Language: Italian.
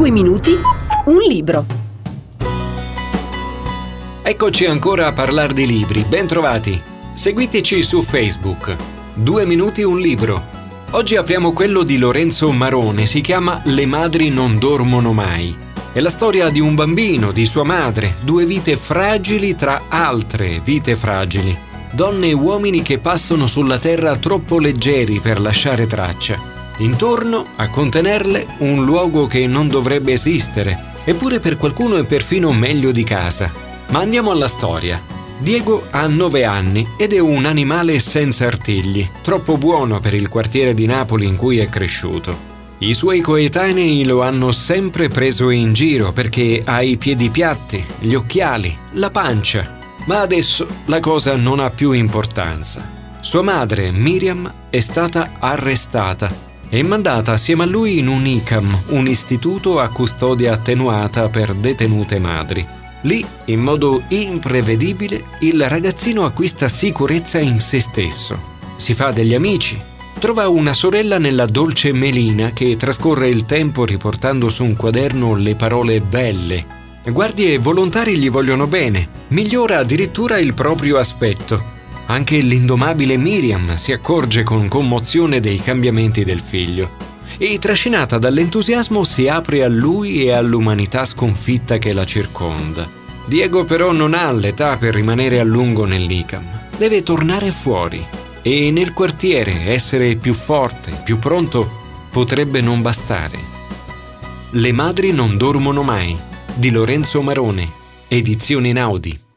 2 minuti, un libro. Eccoci ancora a parlare di libri, ben trovati. Seguiteci su Facebook. 2 minuti, un libro. Oggi apriamo quello di Lorenzo Marone, si chiama Le madri non dormono mai. È la storia di un bambino, di sua madre, 2 vite fragili tra altre vite fragili. Donne e uomini che passano sulla terra troppo leggeri per lasciare traccia. Intorno, a contenerle, un luogo che non dovrebbe esistere, eppure per qualcuno è perfino meglio di casa. Ma andiamo alla storia. Diego ha 9 anni ed è un animale senza artigli, troppo buono per il quartiere di Napoli in cui è cresciuto. I suoi coetanei lo hanno sempre preso in giro perché ha i piedi piatti, gli occhiali, la pancia. Ma adesso la cosa non ha più importanza. Sua madre, Miriam, è stata arrestata e mandata assieme a lui in un ICAM, un istituto a custodia attenuata per detenute madri. Lì, in modo imprevedibile, il ragazzino acquista sicurezza in se stesso. Si fa degli amici. Trova una sorella nella dolce Melina che trascorre il tempo riportando su un quaderno le parole belle. Guardie e volontari gli vogliono bene. Migliora addirittura il proprio aspetto. Anche l'indomabile Miriam si accorge con commozione dei cambiamenti del figlio e, trascinata dall'entusiasmo, si apre a lui e all'umanità sconfitta che la circonda. Diego però non ha l'età per rimanere a lungo nell'ICAM. Deve tornare fuori e nel quartiere essere più forte, più pronto, potrebbe non bastare. Le madri non dormono mai, di Lorenzo Marone, edizione Einaudi.